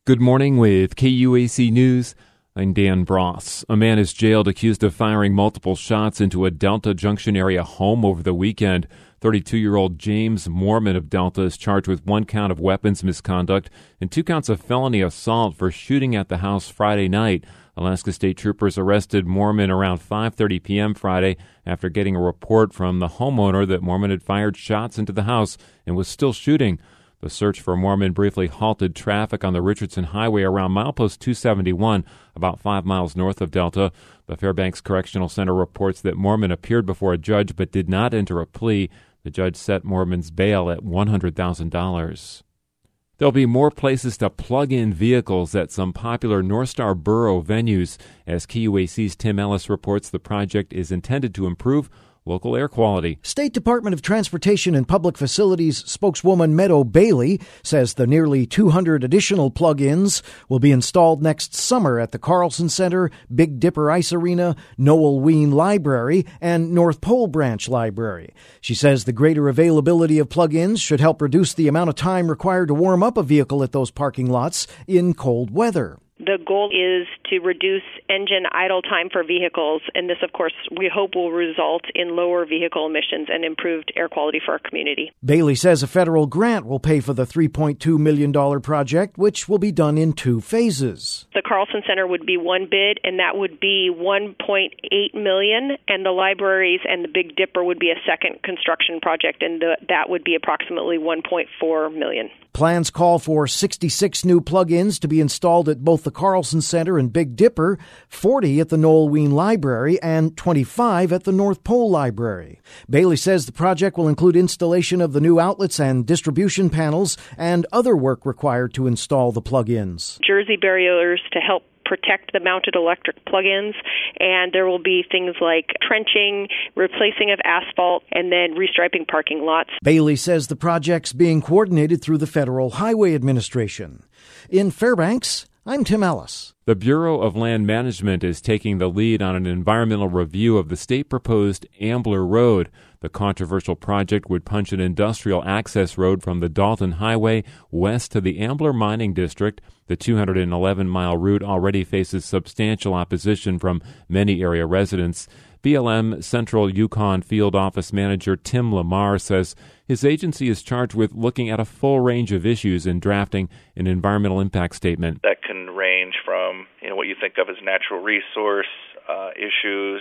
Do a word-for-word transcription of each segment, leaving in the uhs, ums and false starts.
Good morning with K U A C News. I'm Dan Bross. A man is jailed accused of firing multiple shots into a Delta Junction area home over the weekend. thirty-two-year-old James Mormon of Delta is charged with one count of weapons misconduct and two counts of felony assault for shooting at the house Friday night. Alaska State Troopers arrested Mormon around five thirty p.m. Friday after getting a report from the homeowner that Mormon had fired shots into the house and was still shooting. The search for Mormon briefly halted traffic on the Richardson Highway around milepost two seventy-one, about five miles north of Delta. The Fairbanks Correctional Center reports that Mormon appeared before a judge but did not enter a plea. The judge set Mormon's bail at one hundred thousand dollars. There'll be more places to plug in vehicles at some popular North Star Borough venues. As K U A C's Tim Ellis reports, the project is intended to improve local air quality. State Department of Transportation and Public Facilities spokeswoman Meadow Bailey says the nearly two hundred additional plug-ins will be installed next summer at the Carlson Center, Big Dipper Ice Arena, Noel Ween Library, and North Pole Branch Library. She says the greater availability of plug-ins should help reduce the amount of time required to warm up a vehicle at those parking lots in cold weather. The goal is to reduce engine idle time for vehicles, and this, of course, we hope will result in lower vehicle emissions and improved air quality for our community. Bailey says a federal grant will pay for the three point two million dollars project, which will be done in two phases. The Carlson Center would be one bid, and that would be one point eight million dollars, and the libraries and the Big Dipper would be a second construction project, and the, that would be approximately one point four million dollars. Plans call for sixty-six new plug-ins to be installed at both the Carlson Center and Big Dipper, forty at the Noel Ween Library, and twenty-five at the North Pole Library. Bailey says the project will include installation of the new outlets and distribution panels and other work required to install the plug-ins. Jersey barriers to help protect the mounted electric plug-ins, and there will be things like trenching, replacing of asphalt, and then restriping parking lots. Bailey says the project's being coordinated through the Federal Highway Administration. In Fairbanks, I'm Tim Ellis. The Bureau of Land Management is taking the lead on an environmental review of the state-proposed Ambler Road. The controversial project would punch an industrial access road from the Dalton Highway west to the Ambler Mining District. The two hundred eleven mile route already faces substantial opposition from many area residents. B L M Central Yukon Field Office Manager Tim Lamar says his agency is charged with looking at a full range of issues in drafting an environmental impact statement. That can range from, you know, what you think of as natural resource uh, issues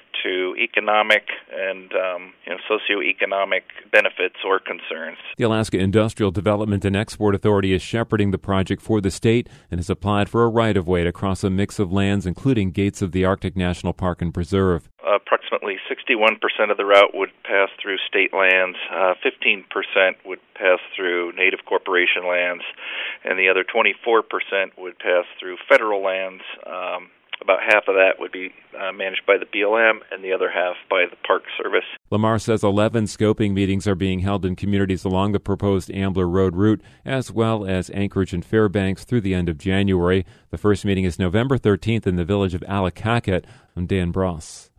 to economic and um, you know, socioeconomic benefits or concerns. The Alaska Industrial Development and Export Authority is shepherding the project for the state and has applied for a right-of-way to cross a mix of lands, including gates of the Arctic National Park and Preserve. Uh, approximately sixty-one percent of the route would pass through state lands, uh, fifteen percent would pass through Native Corporation lands, and the other twenty-four percent would pass through federal lands. Um, About half of that would be uh, managed by the B L M and the other half by the Park Service. Lamar says eleven scoping meetings are being held in communities along the proposed Ambler Road route, as well as Anchorage and Fairbanks through the end of January. The first meeting is November thirteenth in the village of Allakaket. I'm Dan Bross.